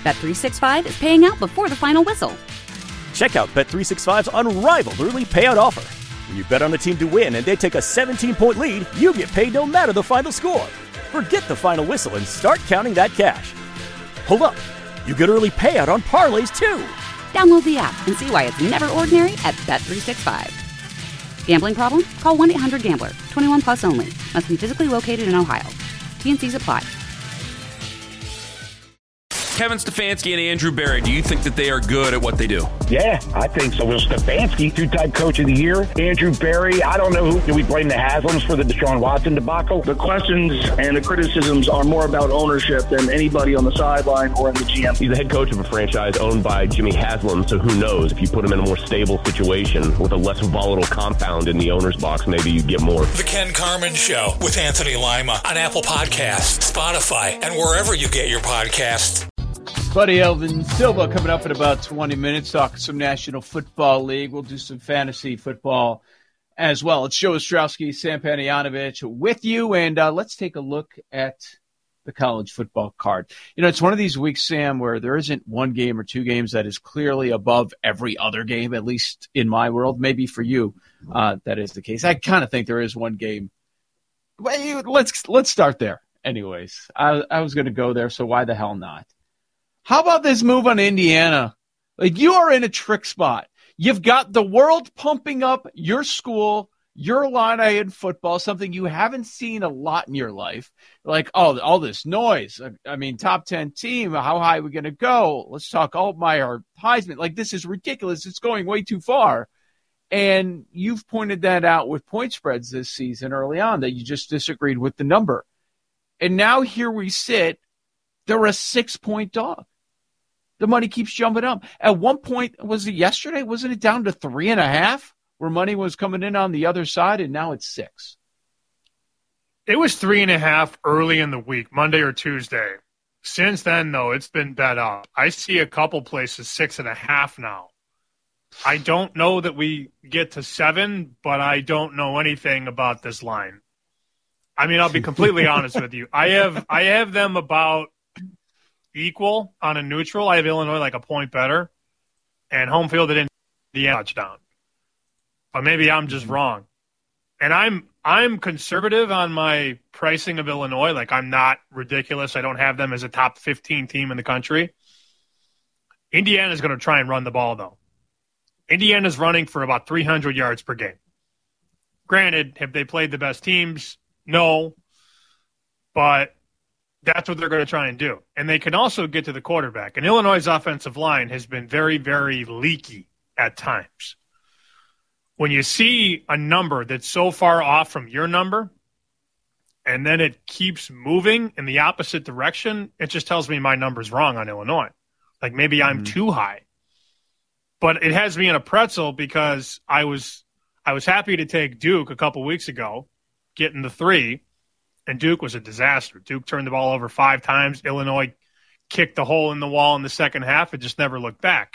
Bet365 is paying out before the final whistle. Check out Bet365's unrivaled early payout offer. When you bet on a team to win and they take a 17-point lead, you get paid no matter the final score. Forget the final whistle and start counting that cash. Hold up. You get early payout on parlays, too. Download the app and see why it's never ordinary at Bet365. Gambling problem? Call 1-800-GAMBLER. 21 plus only. Must be physically located in Ohio. T&Cs apply. Kevin Stefanski and Andrew Berry, do you think that they are good at what they do? Yeah, I think so. Well, Stefanski, two-time coach of the year. Andrew Berry, I don't know who. Do we blame the Haslams for the Deshaun Watson debacle? The questions and the criticisms are more about ownership than anybody on the sideline or in the GM. He's the head coach of a franchise owned by Jimmy Haslam, so who knows? If you put him in a more stable situation with a less volatile compound in the owner's box, maybe you get more. The Ken Carman Show with Anthony Lima on Apple Podcasts, Spotify, and wherever you get your podcasts. Buddy Elvin Silva coming up in about 20 minutes, talking some National Football League. We'll do some fantasy football as well. It's Joe Ostrowski, Sam Panayotovich with you, and let's take a look at the college football card. You know, it's one of these weeks, Sam, where there isn't one game or two games that is clearly above every other game, at least in my world. Maybe for you that is the case. I kind of think there is one game. Let's start there anyways. I was going to go there, so why the hell not? How about this move on Indiana? Like, you are in a trick spot. You've got the world pumping up your school, your Illini in football, something you haven't seen a lot in your life. Like, oh, all this noise. I mean, top 10 team, how high are we going to go? Let's talk Altmaier, Heisman. Like, this is ridiculous. It's going way too far. And you've pointed that out with point spreads this season early on, that you just disagreed with the number. And now here we sit. They're a 6-point dog. The money keeps jumping up. At one point, was it yesterday? Wasn't it down to 3.5 where money was coming in on the other side, and now it's 6? It was 3.5 early in the week, Monday or Tuesday. Since then, though, it's been bet up. I see a couple places 6.5 now. I don't know that we get to 7, but I don't know anything about this line. I mean, I'll be completely honest with you. I have them about equal on a neutral. I have Illinois like a point better, and home field at Indiana touchdown. But maybe I'm just wrong. And I'm conservative on my pricing of Illinois. Like, I'm not ridiculous. I don't have them as a top 15 team in the country. Indiana's going to try and run the ball, though. Indiana's running for about 300 yards per game. Granted, have they played the best teams? No. But that's what they're going to try and do. And they can also get to the quarterback. And Illinois' offensive line has been very, very leaky at times. When you see a number that's so far off from your number, and then it keeps moving in the opposite direction, it just tells me my number's wrong on Illinois. Like, maybe I'm too high. But it has me in a pretzel because I was happy to take Duke a couple weeks ago, getting the 3, and Duke was a disaster. Duke turned the ball over 5 times. Illinois kicked the hole in the wall in the second half. It just never looked back.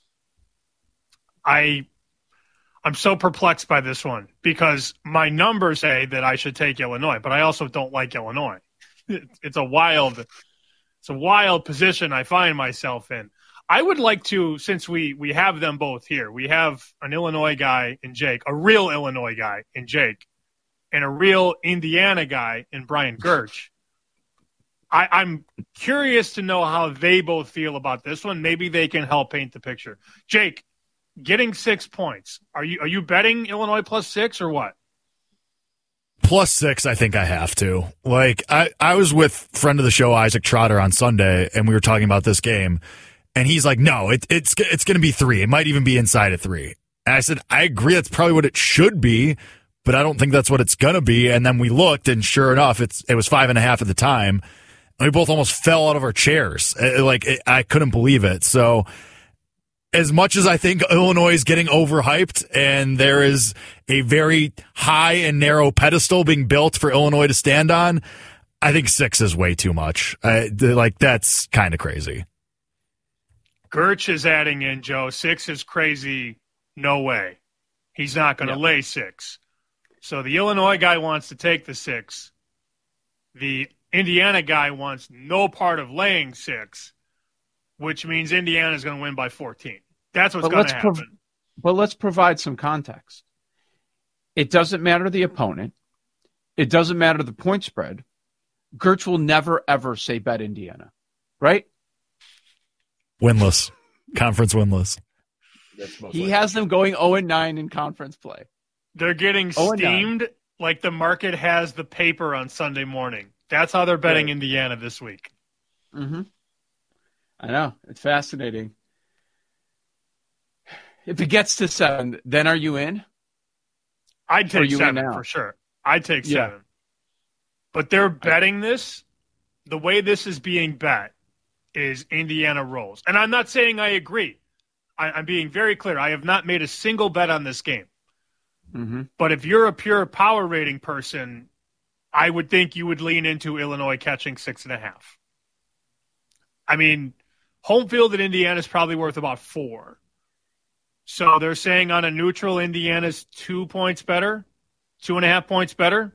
I'm so perplexed by this one because my numbers say that I should take Illinois, but I also don't like Illinois. It's a wild position I find myself in. I would like to, since we have them both here, we have an Illinois guy in Jake, a real Illinois guy in Jake, and a real Indiana guy in Brian Gertch. I'm curious to know how they both feel about this one. Maybe they can help paint the picture. Jake, getting 6 points. Are you betting Illinois plus 6 or what? Plus 6, I think I have to. Like, I was with friend of the show, Isaac Trotter, on Sunday, and we were talking about this game. And he's like, no, it's going to be 3. It might even be inside of 3. And I said, I agree. That's probably what it should be, but I don't think that's what it's going to be. And then we looked, and sure enough, it was 5.5 at the time. And we both almost fell out of our chairs. I couldn't believe it. So as much as I think Illinois is getting overhyped and there is a very high and narrow pedestal being built for Illinois to stand on, I think 6 is way too much. That's kind of crazy. Gertch is adding in, Joe. 6 is crazy. No way. He's not going to lay 6. So the Illinois guy wants to take the 6. The Indiana guy wants no part of laying 6. which means Indiana's going to win by 14. That's what's going to happen. But let's provide some context. It doesn't matter the opponent. It doesn't matter the point spread. Gertz will never, ever say bet Indiana, right? Winless. Conference winless. He has them going 0-9 in conference play. They're getting steamed like the market has the paper on Sunday morning. That's how they're betting Indiana this week. Mm-hmm. I know. It's fascinating. If it gets to 7, then are you in? I'd take 7 for sure. I'd take 7. But they're betting this. The way this is being bet is Indiana rolls. And I'm not saying I agree. I'm being very clear. I have not made a single bet on this game. Mm-hmm. But if you're a pure power rating person, I would think you would lean into Illinois catching 6.5. I mean, home field at Indiana is probably worth about 4. So they're saying on a neutral, Indiana's 2 points better, 2.5 points better.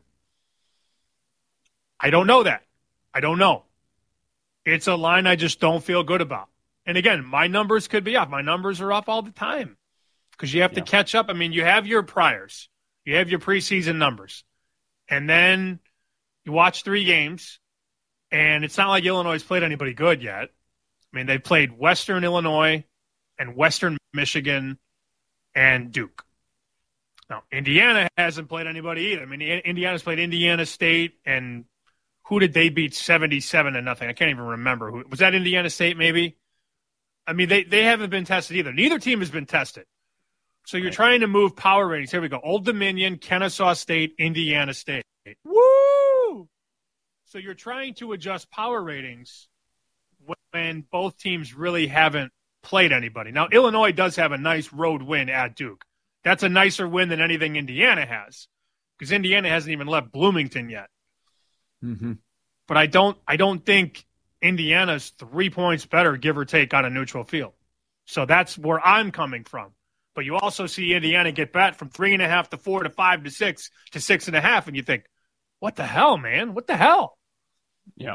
I don't know that. I don't know. It's a line I just don't feel good about. And again, my numbers could be off. My numbers are off all the time because you have to catch up. I mean, you have your priors. You have your preseason numbers. And then you watch 3 games, and it's not like Illinois has played anybody good yet. I mean, they've played Western Illinois and Western Michigan and Duke. Now, Indiana hasn't played anybody either. I mean, Indiana's played Indiana State, and who did they beat 77-0? I can't even remember. Was that Indiana State maybe? I mean, they haven't been tested either. Neither team has been tested. So you're trying to move power ratings. Here we go. Old Dominion, Kennesaw State, Indiana State. Woo! So you're trying to adjust power ratings when both teams really haven't played anybody. Now, Illinois does have a nice road win at Duke. That's a nicer win than anything Indiana has because Indiana hasn't even left Bloomington yet. Mm-hmm. But I don't think Indiana's 3 points better, give or take, on a neutral field. So that's where I'm coming from. But you also see Indiana get bet from 3.5 to 4 to 5 to 6 to 6.5, and you think, what the hell, man? What the hell? Yep.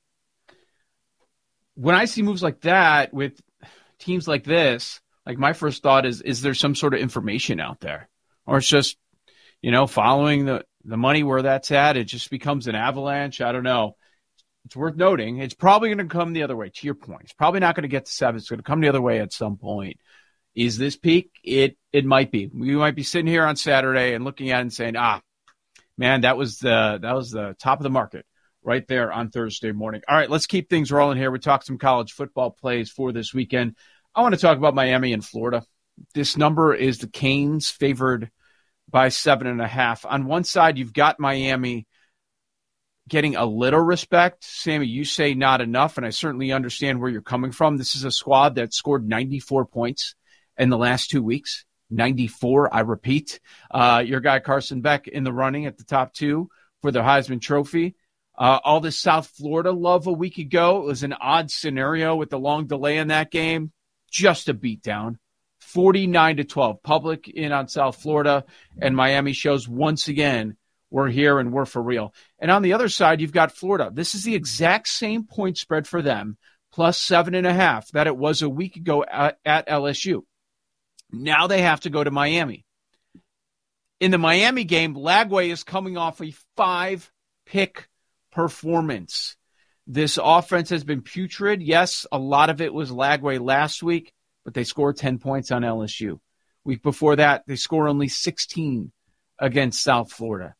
When I see moves like that with teams like this, like my first thought is there some sort of information out there? Or it's just, following the money where that's at, it just becomes an avalanche. I don't know. It's worth noting. It's probably going to come the other way, to your point. It's probably not going to get to 7. It's going to come the other way at some point. Is this peak? It might be. We might be sitting here on Saturday and looking at it and saying, man, that was the top of the market right there on Thursday morning. All right, let's keep things rolling here. We talked some college football plays for this weekend. I want to talk about Miami and Florida. This number is the Canes favored by 7.5. On one side, you've got Miami getting a little respect. Sammy, you say not enough, and I certainly understand where you're coming from. This is a squad that scored 94 points in the last 2 weeks. 94, I repeat. Your guy Carson Beck in the running at the top 2 for the Heisman Trophy. All this South Florida love a week ago. It was an odd scenario with the long delay in that game. Just a beatdown. 49-12. Public in on South Florida, and Miami shows once again we're here and we're for real. And on the other side, you've got Florida. This is the exact same point spread for them, plus 7.5 that it was a week ago at LSU. Now they have to go to Miami. In the Miami game, Lagway is coming off a 5-pick performance. This offense has been putrid. Yes, a lot of it was Lagway last week, but they scored 10 points on LSU. Week before that, they scored only 16 against South Florida.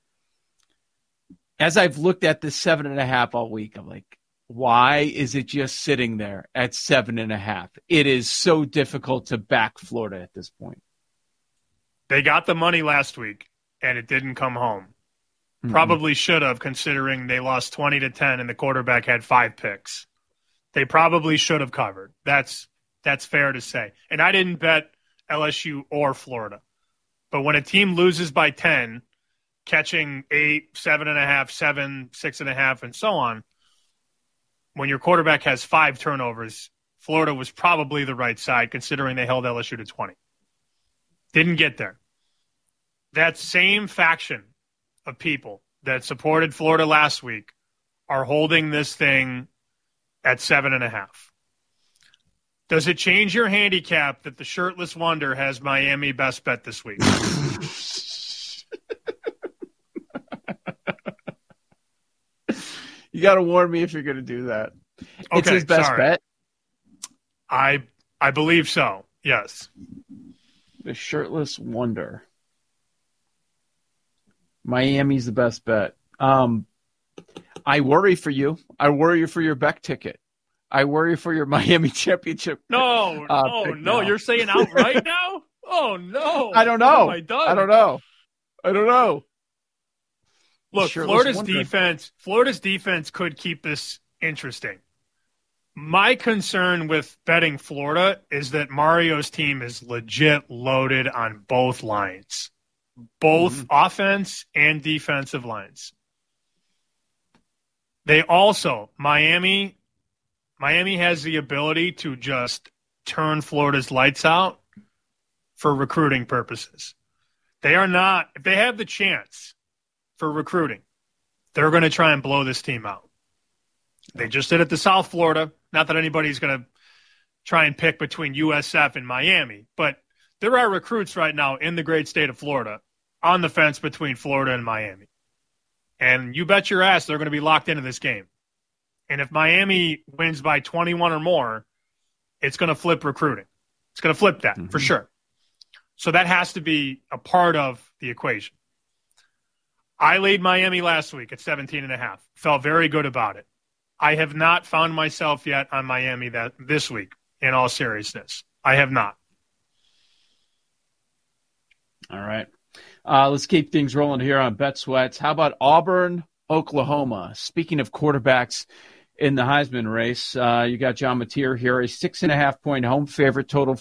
As I've looked at this 7.5 all week, I'm like, why is it just sitting there at 7.5? It is so difficult to back Florida at this point. They got the money last week, and it didn't come home. Mm-hmm. Probably should have, considering they lost 20-10 and the quarterback had 5 picks. They probably should have covered. That's fair to say. And I didn't bet LSU or Florida. But when a team loses by 10, catching 8, 7.5, 7, 6.5, and so on, when your quarterback has 5 turnovers, Florida was probably the right side, considering they held LSU to 20. Didn't get there. That same faction of people that supported Florida last week are holding this thing at 7.5. Does it change your handicap that the shirtless wonder has Miami best bet this week? You got to warn me if you're going to do that. Okay, it's his best bet? I believe so, yes. The shirtless wonder. Miami's the best bet. I worry for you. I worry for your Beck ticket. I worry for your Miami championship. No, no. You're saying outright now? Oh, no. I don't know. What have I done? I don't know. Look, Florida's defense could keep this interesting. My concern with betting Florida is that Mario's team is legit loaded on both lines, both offense and defensive lines. They also, Miami has the ability to just turn Florida's lights out for recruiting purposes. They are not, if they have the chance for recruiting, they're going to try and blow this team out. They just did it to South Florida. Not that anybody's going to try and pick between USF and Miami, but there are recruits right now in the great state of Florida on the fence between Florida and Miami. And you bet your ass they're going to be locked into this game. And if Miami wins by 21 or more, it's going to flip recruiting. It's going to flip that for sure. So that has to be a part of the equation. I laid Miami last week at 17.5. Felt very good about it. I have not found myself yet on Miami this week, in all seriousness. I have not. All right. Let's keep things rolling here on Bet Sweats. How about Auburn, Oklahoma? Speaking of quarterbacks in the Heisman race, you got John Mateer here, a 6.5-point home favorite, total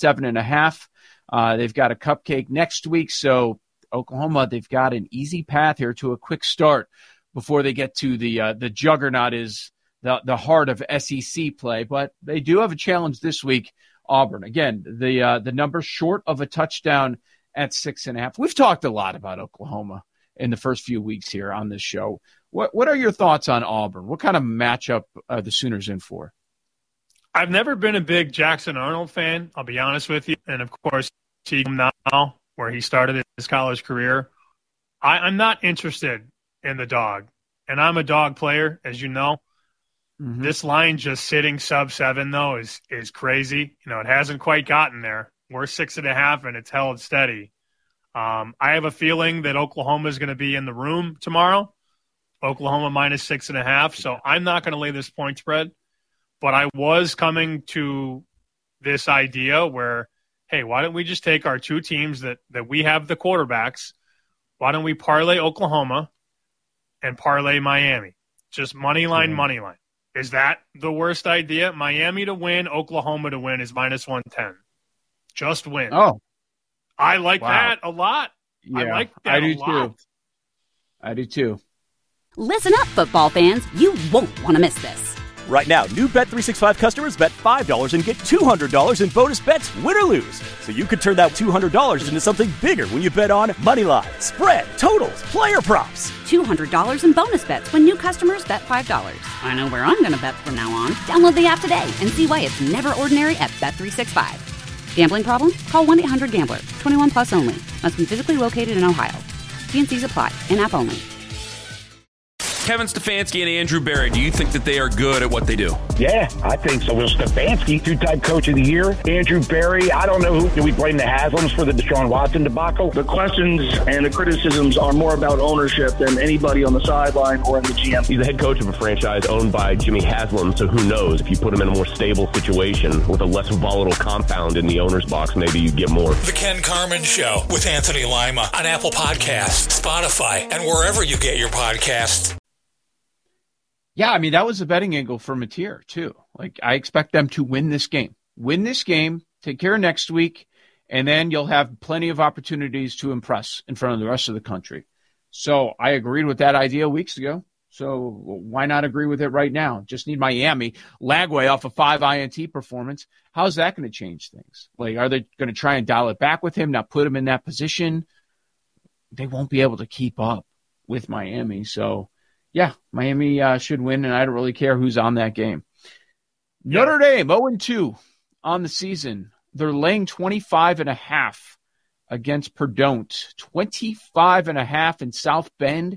47.5. They've got a cupcake next week, so Oklahoma, they've got an easy path here to a quick start before they get to the juggernaut is the heart of SEC play. But they do have a challenge this week, Auburn. Again, the number short of a touchdown at 6.5. We've talked a lot about Oklahoma in the first few weeks here on this show. What are your thoughts on Auburn? What kind of matchup are the Sooners in for? I've never been a big Jackson Arnold fan, I'll be honest with you. And, of course, see him now where he started his college career. I'm not interested in the dog. And I'm a dog player, as you know. Mm-hmm. This line just sitting sub 7, though, is crazy. You know, it hasn't quite gotten there. We're 6.5, and it's held steady. I have a feeling that Oklahoma is going to be in the room tomorrow. Oklahoma minus 6.5. So I'm not going to lay this point spread. But I was coming to this idea where, hey, why don't we just take our two teams that we have the quarterbacks? Why don't we parlay Oklahoma and parlay Miami? Just money line. Is that the worst idea? Miami to win, Oklahoma to win is minus 110. Just win. Oh. I like that a lot. Yeah, I like that a lot. I do too. Listen up, football fans. You won't want to miss this. Right now, new Bet365 customers bet $5 and get $200 in bonus bets, win or lose. So you could turn that $200 into something bigger when you bet on money line, spread, totals, player props. $200 in bonus bets when new customers bet $5. I know where I'm going to bet from now on. Download the app today and see why it's never ordinary at Bet365. Gambling problem? Call 1-800-GAMBLER. 21 plus only. Must be physically located in Ohio. T&Cs apply. In-app only. Kevin Stefanski and Andrew Berry, do you think that they are good at what they do? Yeah, I think so. Will Stefanski, two-time coach of the year. Andrew Berry, I don't know who. Do we blame the Haslams for the Deshaun Watson debacle? The questions and the criticisms are more about ownership than anybody on the sideline or in the GM. He's the head coach of a franchise owned by Jimmy Haslam, so who knows? If you put him in a more stable situation with a less volatile compound in the owner's box, maybe you get more. The Ken Carman Show with Anthony Lima on Apple Podcasts, Spotify, and wherever you get your podcasts. Yeah, I mean, that was a betting angle for Mateer, too. Like, I expect them to win this game. Win this game, take care of next week, and then you'll have plenty of opportunities to impress in front of the rest of the country. So I agreed with that idea weeks ago. So why not agree with it right now? Just need Miami. Lagway off a 5 INT performance. How's that going to change things? Like, are they going to try and dial it back with him, not put him in that position? They won't be able to keep up with Miami. So, yeah, Miami should win, and I don't really care who's on that game. Notre Dame, 0-2 on the season. They're laying 25.5 against Perdon't. 25.5 in South Bend.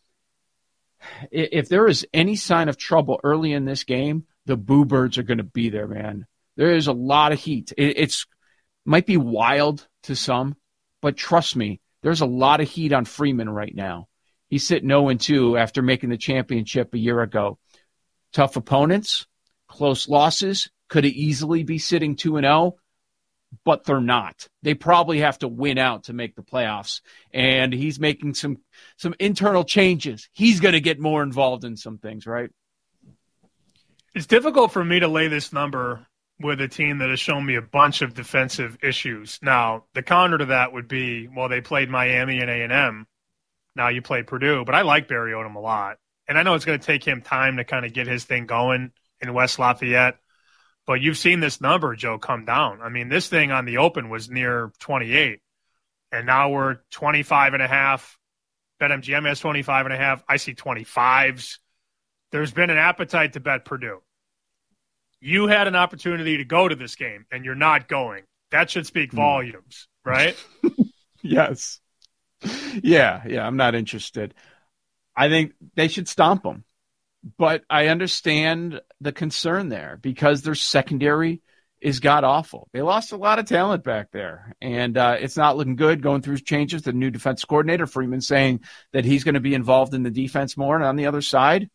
If there is any sign of trouble early in this game, the Boo Birds are going to be there, man. There is a lot of heat. It's might be wild to some, but trust me, there's a lot of heat on Freeman right now. He's sitting 0-2 after making the championship a year ago. Tough opponents, close losses, could easily be sitting 2-0. But they're not. They probably have to win out to make the playoffs. And he's making some internal changes. He's going to get more involved in some things, right? It's difficult for me to lay this number with a team that has shown me a bunch of defensive issues. Now, the counter to that would be, well, they played Miami and A&M. Now you play Purdue. But I like Barry Odom a lot. And I know it's going to take him time to kind of get his thing going in West Lafayette. But you've seen this number, Joe, come down. I mean, this thing on the open was near 28. And now we're 25.5. BetMGM has 25.5. I see 25s. There's been an appetite to bet Purdue. You had an opportunity to go to this game, and you're not going. That should speak volumes, right? Yes. Yeah, I'm not interested. I think they should stomp them. But I understand the concern there because their secondary is god-awful. They lost a lot of talent back there, and it's not looking good going through changes. The new defense coordinator, Freeman, saying that he's going to be involved in the defense more. And on the other side,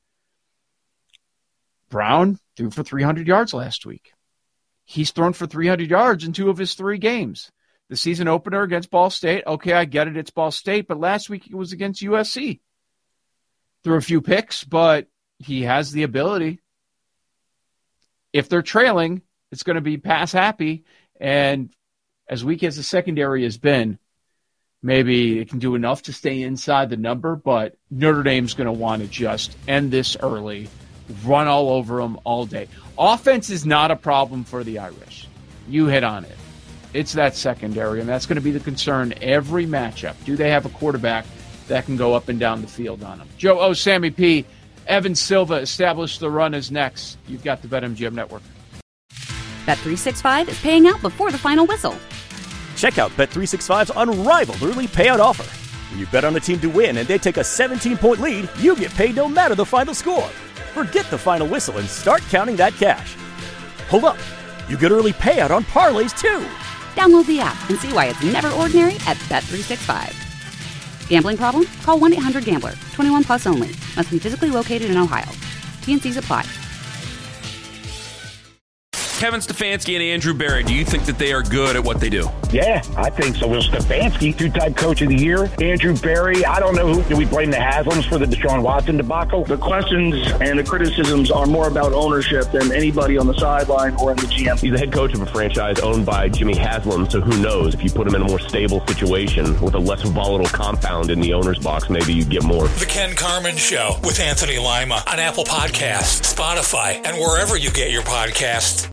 Brown threw for 300 yards last week. He's thrown for 300 yards in 2 of his 3 games. The season opener against Ball State, okay, I get it, it's Ball State, but last week it was against USC. Threw a few picks, but he has the ability. If they're trailing, it's going to be pass happy. And as weak as the secondary has been, maybe it can do enough to stay inside the number, but Notre Dame's going to want to just end this early, run all over them all day. Offense is not a problem for the Irish. You hit on it. It's that secondary, and that's going to be the concern every matchup. Do they have a quarterback that can go up and down the field on them? Joe O, Sammy P, Evan Silva established the run is next. You've got the BetMGM Network. Bet365 is paying out before the final whistle. Check out Bet365's unrivaled early payout offer. When you bet on a team to win and they take a 17-point lead, you get paid no matter the final score. Forget the final whistle and start counting that cash. Hold up. You get early payout on parlays, too. Download the app and see why it's never ordinary at Bet365. Gambling problem? Call 1-800-GAMBLER. 21 plus only. Must be physically located in Ohio. T&Cs apply. Kevin Stefanski and Andrew Berry, do you think that they are good at what they do? Yeah, I think so. Will Stefanski, 2-time coach of the year. Andrew Berry, I don't know who. Do we blame the Haslams for the Deshaun Watson debacle? The questions and the criticisms are more about ownership than anybody on the sideline or in the GM. He's the head coach of a franchise owned by Jimmy Haslam, so who knows? If you put him in a more stable situation with a less volatile compound in the owner's box, maybe you'd get more. The Ken Carman Show with Anthony Lima on Apple Podcasts, Spotify, and wherever you get your podcasts.